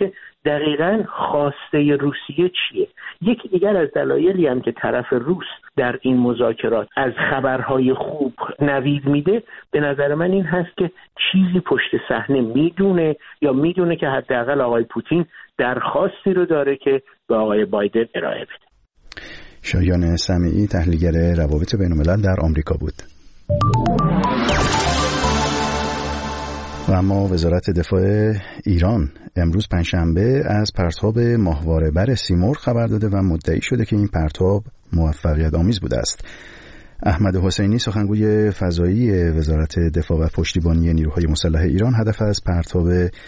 دقیقاً خواسته روسیه چیه. یکی دیگر از دلایلی هم که طرف روس در این مذاکرات از خبرهای خوب نوید میده به نظر من این هست که چیزی پشت صحنه میدونه یا میدونه که حداقل آقای پوتین درخواستی رو داره که به آقای بایدن ارائه بده. شایان سمیعی، تحلیلگر روابط بین‌الملل در آمریکا بود. و اما وزارت دفاع ایران امروز پنجشنبه از پرتاب ماهواره بر سیمرغ خبر داده و مدعی شده که این پرتاب موفقیت آمیز بوده است. احمد حسینی، سخنگوی فضایی وزارت دفاع و پشتیبانی نیروهای مسلح ایران، هدف از پرتاب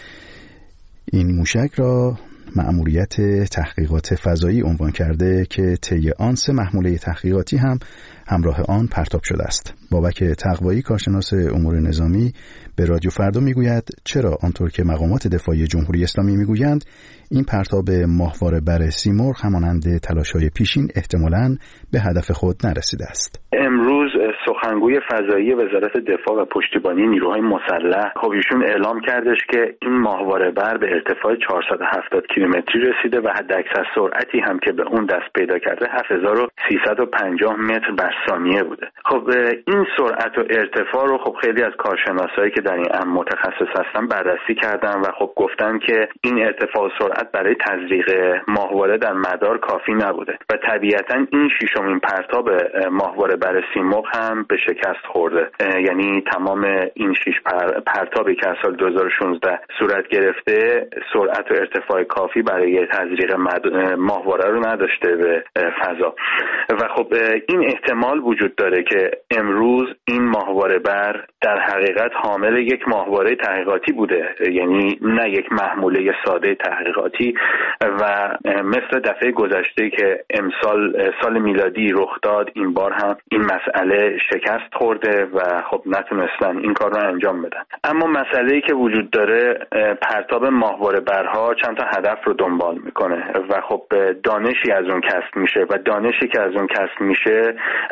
این موشک را مأموریت تحقیقات فضایی عنوان کرده که طی آن سه محموله تحقیقاتی هم همراه آن پرتاب شده است. بابک تقوایی، کارشناس امور نظامی، به رادیو فردا میگوید چرا آنطور که مقامات دفاعی جمهوری اسلامی میگویند این پرتاب ماهواره بر سیمرغ همانند تلاش‌های پیشین احتمالاً به هدف خود نرسیده است. امروز سخنگوی فضایی وزارت دفاع و پشتیبانی نیروهای مسلح خب ایشون اعلام کردش که این ماهواره بر به ارتفاع چهارصد و هفتاد کیلومتری رسیده و حداکثر سرعتی هم که به اون دست پیدا کرده هفت هزار و سیصد و پنجاه متر بر ثانیه بوده. خب این سرعت و ارتفاع رو خب خیلی از کارشناسایی که در این امر متخصص هستن بررسی کردن و خب گفتن که این ارتفاع و سرعت برای تزریق ماهواره در مدار کافی نبوده و طبیعتاً این ششمین پرتاب ماهواره بر سیمرغ هم به شکست خورده. یعنی تمام این شش پر... پرتابی که از سال دو هزار و شانزده صورت گرفته سرعت و ارتفاع کافی برای تزریق مد... ماهواره رو نداشته به فضا و خب این احتمال وجود داره که امروز این ماهواره بر در حقیقت حامل یک ماهواره تحقیقاتی بوده، یعنی نه یک محموله ساده تحقیقاتی و مثل دفعه گذشته که امسال سال میلادی رخ داد این بار هم این مسئله شکست خورده و خب نتونستن این کار رو انجام بدن. اما مسئله‌ای که وجود داره پرتاب ماهواره برها چند تا هدف رو دنبال میکنه و خب دانشی از اون کسب میشه و دانشی که از اون کسب میشه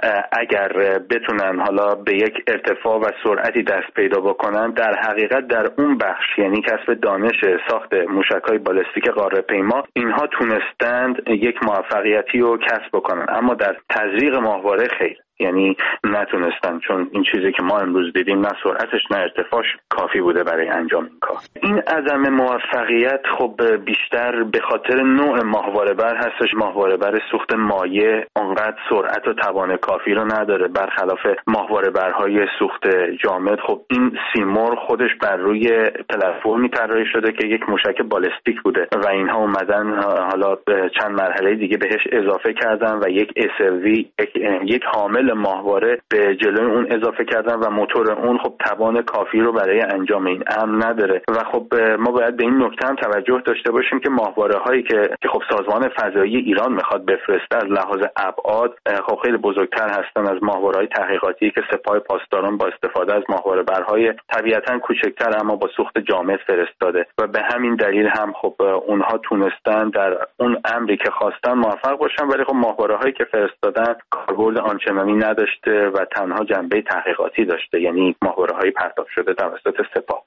اگر بتونن حالا به یک ارتفاع و سرعتی دست پیدا بکنن در حقیقت در اون بخش یعنی کسب دانش ساخت موشک‌های بالستیک قاره پیما اینها تونستند یک موفقیتی رو کسب بکنن، اما در تزریق ماهواره خیر، یعنی نتونستن، چون این چیزی که ما امروز دیدیم نه سرعتش نه ارتفاعش کافی بوده برای انجام این کار. این عدم موفقیت خب بیشتر به خاطر نوع ماهواره بر هستش. ماهواره بر سوخت مایع اونقدر سرعت و توان کافی رو نداره، برخلاف ماهواره برهای سوخت جامد. خب این سیمرغ خودش بر روی پلتفرمی طراحی شده که یک موشک بالستیک بوده و اینها اومدن حالا چند مرحله دیگه بهش اضافه کردن و یک اس وی یک, یک حامل ماهواره به جلوی اون اضافه کردن و موتور اون خب توان کافی رو برای انجام این امر نداره و خب ما باید به این نکته هم توجه داشته باشیم که ماهواره هایی که که خب سازمان فضایی ایران میخواد بفرسته از لحاظ ابعاد خب خیلی بزرگتر هستن از ماهواره های تحقیقاتی که سپاه پاسداران با استفاده از ماهواره برهای طبیعتاً کوچکتر اما با سوخت جامد فرستاده و به همین دلیل هم خب اونها تونستن در اون امری که خواستن موفق باشن، ولی خب ماهواره هایی که فرستادن کاربرد آنچنانی نداشته و تنها جنبه تحقیقاتی داشته، یعنی ماهواره‌های پرتاب شده توسط سپاه.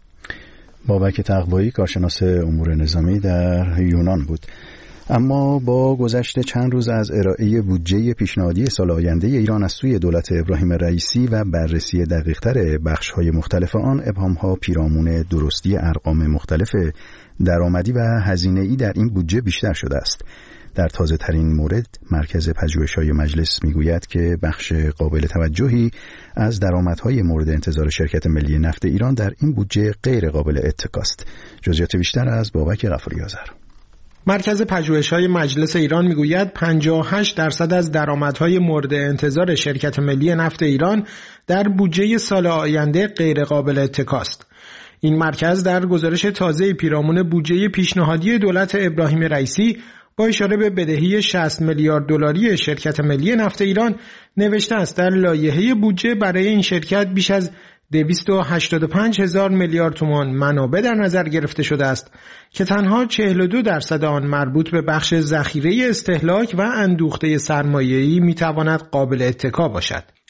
بابک تقوایی، کارشناس امور نظامی در یونان بود. اما با گذشت چند روز از ارائه بودجه پیشنهادی سال آینده ایران از سوی دولت ابراهیم رئیسی و بررسی دقیق‌تر بخش‌های مختلف آن، ابهام‌ها پیرامون درستی ارقام مختلف درآمدی و هزینه‌ای در این بودجه بیشتر شده است. در تازه ترین مورد مرکز پژوهش‌های مجلس میگوید که بخش قابل توجهی از درآمدهای مورد انتظار شرکت ملی نفت ایران در این بودجه غیر قابل اتکاست. جزئیات بیشتر از بابک غفوری آذر. مرکز پژوهش‌های مجلس ایران میگوید پنجاه و هشت درصد از درآمدهای مورد انتظار شرکت ملی نفت ایران در بودجه سال آینده غیر قابل اتکاست. این مرکز در گزارش تازه پیرامون بودجه پیشنهادی دولت ابراهیم رئیسی با اشاره به بدهی شصت میلیارد دلاری شرکت ملی نفت ایران نوشته است در لایحه بودجه برای این شرکت بیش از دویست و هشتاد و پنج هزار میلیارد تومان منابع در نظر گرفته شده است که تنها چهل و دو درصد آن مربوط به بخش ذخیره استهلاک و اندوخته سرمایه‌ای میتواند قابل اتکا باشد.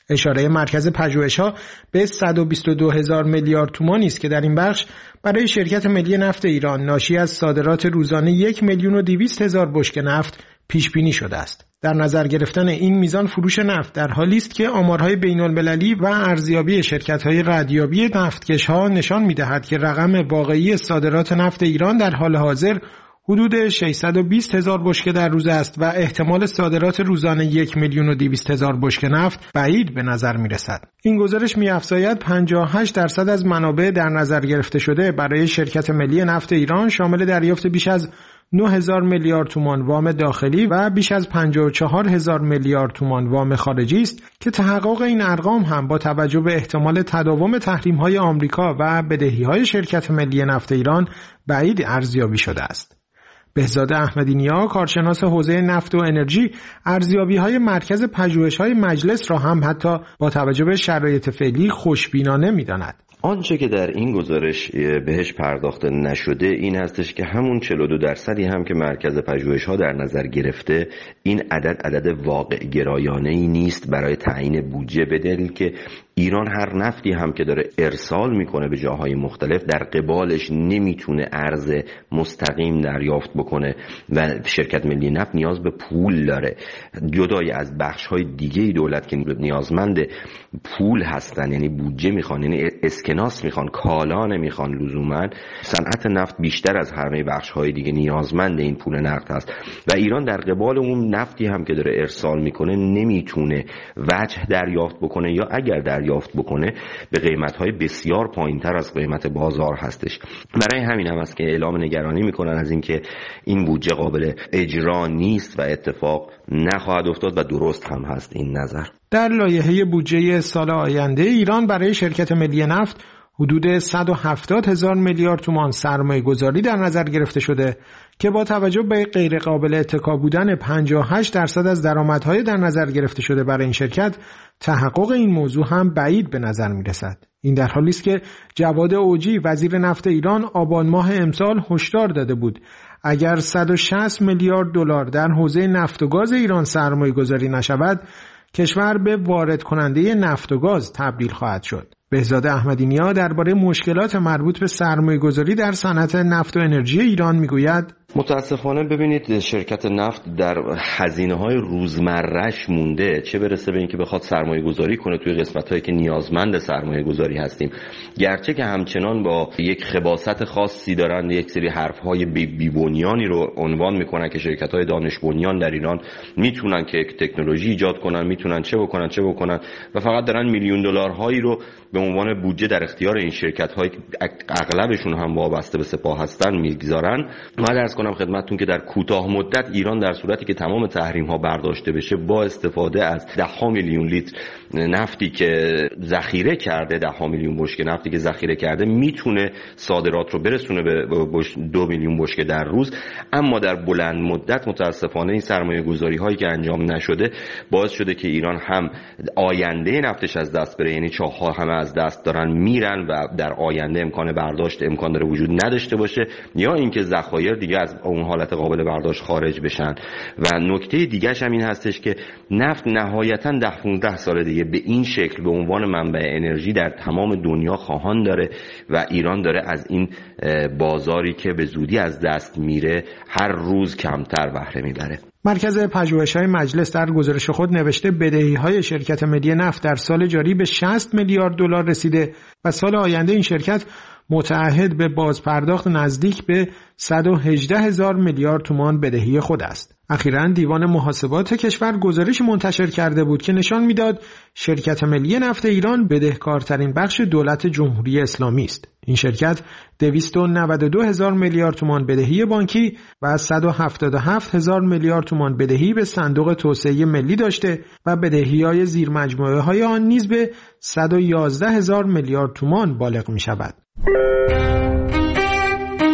اشاره مرکز پژوهش‌ها به صد و بیست و دو هزار میلیارد تومانی است که در این بخش برای شرکت ملی نفت ایران ناشی از صادرات روزانه یک میلیون و دویست هزار بشکه نفت پیش بینی شده است. در نظر گرفتن این میزان فروش نفت در حالی است که آمارهای بین‌المللی و ارزیابی شرکت‌های ردیابی نفتکش‌ها نشان می‌دهد که رقم واقعی صادرات نفت ایران در حال حاضر حدود ششصد و بیست هزار بشکه در روز است و احتمال صادرات روزانه یک میلیون و دویست هزار بشکه نفت بعید به نظر می‌رسد. این گزارش می‌افزاید پنجاه و هشت درصد از منابع در نظر گرفته شده برای شرکت ملی نفت ایران شامل دریافت بیش از نه هزار میلیارد تومان وام داخلی و بیش از پنجاه و چهار هزار میلیارد تومان وام خارجی است که تحقق این ارقام هم با توجه به احتمال تداوم تحریم‌های آمریکا و بدهی‌های شرکت ملی نفت ایران بعید ارزیابی شده است. بهزاد احمدی نیا، کارشناس حوزه نفت و انرژی، ارزیابی‌های مرکز پژوهش‌های مجلس را هم حتی با توجه به شرایط فعلی خوشبینانه می‌داند. آنچه که در این گزارش بهش پرداخته نشده این هستش که همون چهل و دو درصدی هم که مرکز پژوهش‌ها در نظر گرفته این عدد عدد واقع گرایانه‌ای نیست برای تعیین بودجه، به دلیل که ایران هر نفتی هم که داره ارسال میکنه به جاهای مختلف در قبالش نمیتونه ارز مستقیم دریافت بکنه و شرکت ملی نفت نیاز به پول داره، جدای از بخش‌های دیگه دولت که نیازمند پول هستن، یعنی بودجه میخوان، یعنی اسکناس میخوان، کالا نمیخوان لزوما. صنعت نفت بیشتر از همه بخش‌های دیگه نیازمند این پول نقد هست و ایران در قبال اون نفتی هم که داره ارسال میکنه نمیتونه وجه دریافت بکنه یا اگر در یافت بکنه به قیمت‌های بسیار پایین‌تر از قیمت بازار هستش. برای همین هم است که اعلام نگرانی میکنن از اینکه این بودجه قابل اجرا نیست و اتفاق نخواهد افتاد و درست هم هست این نظر. در لایحه بودجه سال آینده ایران برای شرکت ملی نفت حدود صد و هفتاد هزار میلیارد تومان سرمایه گذاری در نظر گرفته شده که با توجه به غیر قابل اتکا بودن پنجاه و هشت درصد از درآمدهای در نظر گرفته شده برای این شرکت، تحقق این موضوع هم بعید به نظر می رسد. این در حالی است که جواد اوجی وزیر نفت ایران آبان ماه امسال هشدار داده بود اگر صد و شصت میلیارد دلار در حوزه نفت و گاز ایران سرمایه گذاری نشود، کشور به وارد کننده نفت و گاز تبدیل خواهد شد. بهزاد احمدی نیا درباره مشکلات مربوط به سرمایه‌گذاری در صنعت نفت و انرژی ایران میگوید: متاسفانه ببینید شرکت نفت در هزینه‌های روزمره‌اش مونده، چه برسه به اینکه بخواد سرمایه‌گذاری کنه توی قسمت‌هایی که نیازمند سرمایه‌گذاری هستیم. گرچه که همچنان با یک خباثت خاصی دارن یک سری حرف‌های بی‌بنیانی رو عنوان میکنن که شرکت‌های دانش بنیان در ایران میتونن که تکنولوژی ایجاد کنن، میتونن چه بکنن چه بکنن و فقط دارن میلیون دلارهایی رو به عنوان بودجه در اختیار این شرکت‌های اغلبشون هم وابسته به سپاه هستن میگذارن. ما درس کنم خدمتتون که در کوتاه مدت ایران در صورتی که تمام تحریم‌ها برداشته بشه با استفاده از ده ها میلیون لیتر نفتی که ذخیره کرده، ده ها میلیون بشکه نفتی که ذخیره کرده، میتونه صادرات رو برسونه به دو میلیون بشکه در روز. اما در بلند مدت متاسفانه این سرمایه‌گذاری هایی که انجام نشده باعث شده که ایران هم آینده نفتش از دست بره، یعنی چاه‌ها همه از دست دارن میرن و در آینده امکان برداشت امکان داره وجود نداشته باشه، یا اینکه ذخایر دیگه از اون حالت قابل برداشت خارج بشن. و نکته دیگه‌ش هم این هستش که نفت نهایتاً ده پانزده سال دیگه به این شکل به عنوان منبع انرژی در تمام دنیا خواهان داره و ایران داره از این بازاری که به زودی از دست میره هر روز کمتر بهره میبره. مرکز پژوهش‌های مجلس در گزارش خود نوشته بدهی‌های شرکت ملی نفت در سال جاری به شصت میلیارد دلار رسیده و سال آینده این شرکت متعهد به بازپرداخت نزدیک به صد و هجده هزار میلیارد تومان بدهی خود است. اخیراً دیوان محاسبات کشور گزارشی منتشر کرده بود که نشان میداد شرکت ملی نفت ایران بدهکارترین بخش دولت جمهوری اسلامی است. این شرکت دویست و نود و دو هزار میلیارد تومان بدهی بانکی و صد و هفتاد و هفت هزار میلیارد تومان بدهی به صندوق توسعه ملی داشته و بدهی‌های زیر مجموعه‌های آن نیز به صد و یازده هزار میلیارد تومان بالغ می‌شود.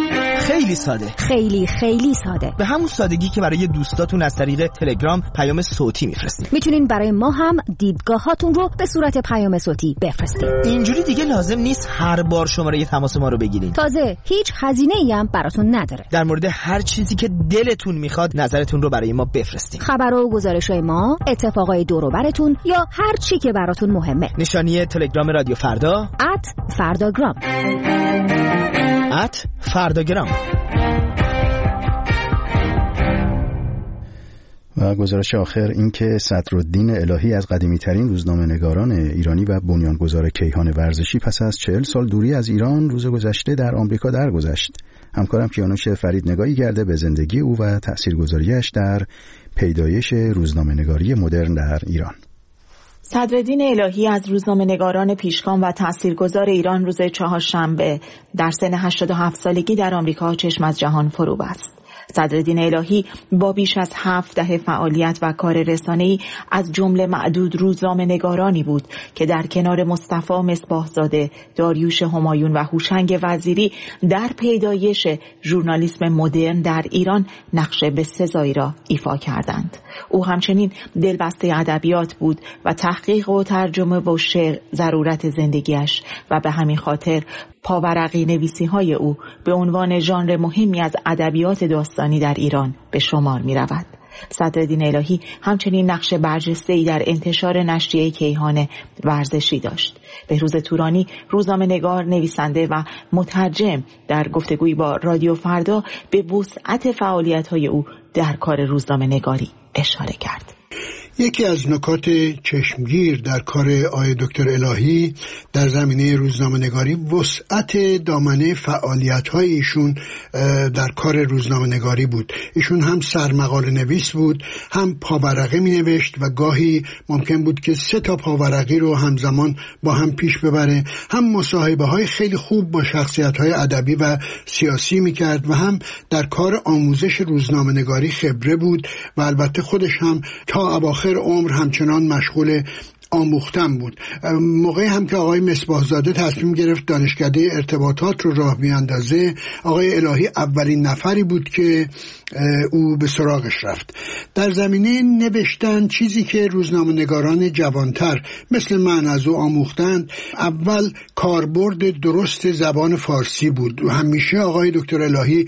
خیلی ساده، خیلی خیلی ساده، به همون سادگی که برای دوستاتون از طریق تلگرام پیام صوتی میفرستین. میتونین برای ما هم دیدگاهاتون رو به صورت پیام صوتی بفرستین. اینجوری دیگه لازم نیست هر بار شماره تماس ما رو بگیرین. تازه هیچ هزینه‌ای هم براتون نداره. در مورد هر چیزی که دلتون میخواد نظرتون رو برای ما بفرستین. خبر و گزارش‌های ما، اتفاقای دور و برتون یا هر چی که براتون مهمه. نشانی تلگرام رادیو فردا ات فرداگرام ات فرداگرام. و گزارش آخر این که صدرالدین الهی از قدیمی‌ترین روزنامه‌نگاران ایرانی و بنیانگذار کیهان ورزشی پس از چهل سال دوری از ایران روز گذشته در آمریکا درگذشت. همکارم کیانوش فرید نگاهی کرده به زندگی او و تأثیرگذاریش در پیدایش روزنامه‌نگاری مدرن در ایران. صدرالدین الهی از روزنامه‌نگاران پیشگام و تأثیرگذار ایران روز چهارشنبه در سن هشتاد و هفت سالگی در آمریکا چشم از جهان فرو بست. صدرالدین الهی با بیش از هفت دهه فعالیت و کار رسانه‌ای از جمله معدود روزنامه‌نگارانی بود که در کنار مصطفی مصباح‌زاده، داریوش همایون و هوشنگ وزیری در پیدایش ژورنالیسم مدرن در ایران نقش بسزایی را ایفا کردند. او همچنین دلبسته ادبیات بود و تحقیق و ترجمه و شعر ضرورت زندگیش و به همین خاطر پاورقی نویسی های او به عنوان ژانر مهمی از ادبیات داستانی در ایران به شمار می رود. صدرالدین الهی همچنین نقش برجسته‌ای در انتشار نشریه کیهان ورزشی داشت. بهروز تورانی روزنامه‌نگار، نویسنده و مترجم در گفتگویی با رادیو فردا به وسعت فعالیت‌های او در کار روزنامه‌نگاری اشاره کرد. یکی از نکات چشمگیر در کار آقای دکتر الهی در زمینه روزنامه‌نگاری وسعت دامنه فعالیت‌های ایشون در کار روزنامه‌نگاری بود. ایشون هم سرمقاله نویس بود، هم پاورقی می‌نوشت و گاهی ممکن بود که سه تا پاورقی رو همزمان با هم پیش ببره، هم مصاحبه‌های خیلی خوب با شخصیت‌های ادبی و سیاسی می‌کرد و هم در کار آموزش روزنامه‌نگاری خبره بود و البته خودش هم تا اواخر عمر همچنان مشغول آموختن بود. موقعی هم که آقای مصباح‌زاده تصمیم گرفت دانشکده ارتباطات رو راه بیاندازه، آقای الهی اولین نفری بود که او به سراغش رفت. در زمینه نوشتن، چیزی که روزنامه‌نگاران جوانتر مثل من از او آموختند، اول کاربرد درست زبان فارسی بود و همیشه آقای دکتر الهی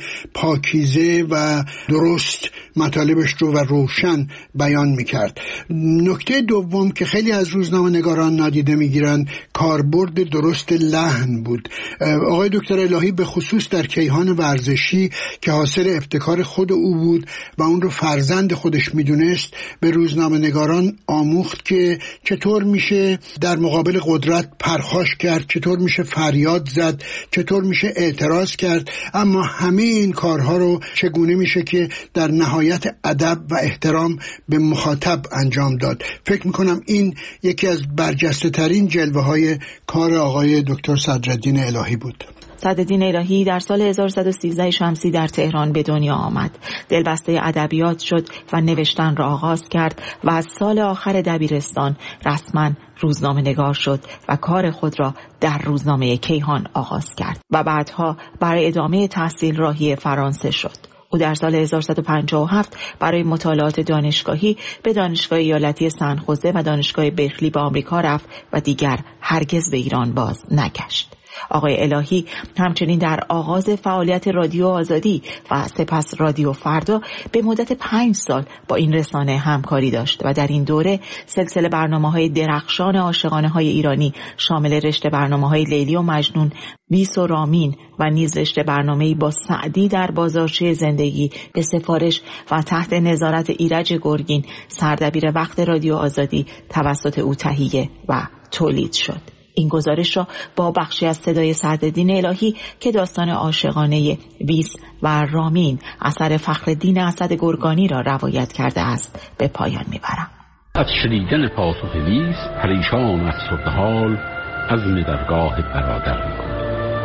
پاکیزه و درست مطالبش رو و روشن بیان میکرد. نکته دوم که خیلی از روزنامه‌نگاران نادیده میگیرن، کاربرد درست لحن بود. آقای دکتر الهی به خصوص در کیهان ورزشی که حاصل ابتکار خود او بود و اون رو فرزند خودش میدونست، به روزنامه‌نگاران آموخت که چطور میشه در مقابل قدرت پرخاش کرد، چطور میشه فریاد زد، چطور میشه اعتراض کرد، اما همه این کارها رو چگونه میشه که در نهایت ادب و احترام به مخاطب انجام داد. فکر میکنم این یکی از برجسته ترین جلوه های کار آقای دکتر صدرالدین الهی بود. صدرالدین الهی در سال هزار و سیصد و سیزده شمسی در تهران به دنیا آمد. دلبسته ادبیات شد و نوشتن را آغاز کرد و از سال آخر دبیرستان رسما روزنامه نگار شد و کار خود را در روزنامه کیهان آغاز کرد و بعدها برای ادامه تحصیل راهی فرانسه شد. او در سال هزار و سیصد و پنجاه و هفت برای مطالعات دانشگاهی به دانشگاه ایالتی سن خوزه و دانشگاه برکلی به آمریکا رفت و دیگر هرگز به ایران باز نگشت. آقای الهی همچنین در آغاز فعالیت رادیو آزادی و سپس رادیو فردا به مدت پنج سال با این رسانه همکاری داشت و در این دوره سلسله برنامه‌های درخشان عاشقانه‌های ایرانی شامل رشته برنامه‌های لیلی و مجنون، بیس و رامین و نیز رشته برنامه‌ای با سعدی در بازارچه زندگی به سفارش و تحت نظارت ایرج گرگین سردبیر وقت رادیو آزادی توسط او تهیه و تولید شد. این گزارش را با بخشی از صدای صدرالدین الهی که داستان عاشقانه بیس و رامین اثر فخرالدین اسد گرگانی را روایت کرده است به پایان میبرم. از شنیدن پاسخ بیس پریشان افسرده حال عزم درگاه برادر می‌کند.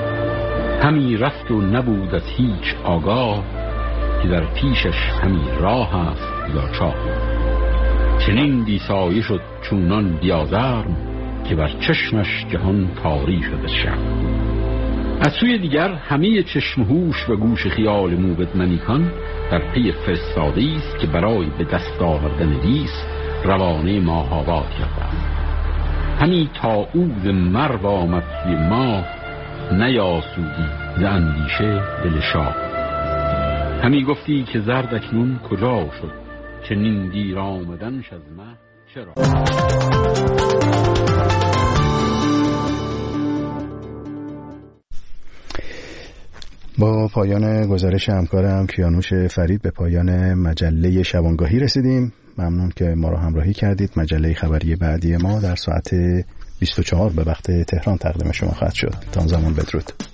همی رفت و نبود از هیچ آگاه که در پیشش همی راه است یا چاه. چنین دیسایه شد چونان بیازرم که بر چشمش جهان تاری شده شب. از سوی دیگر همه چشم هوش و گوش خیال موبد منیکان در پی فرستاده‌ای است که برای به دست آوردن دیس روانه ماه‌آباد کرده است. همی تا او ز مرو آمد سوی ما، نیاسودی ز اندیشه دل شاه. همی گفتی که زرد اکنون کجا شد، چنین دیر آمدنش از مه چرا؟ با پایان گزارش همکارم کیانوش فرید به پایان مجله شبانگاهی رسیدیم. ممنون که ما را همراهی کردید. مجله خبری بعدی ما در ساعت بیست و چهار به وقت تهران تقدیم شما خواهد شد. تا آن زمان بدرود.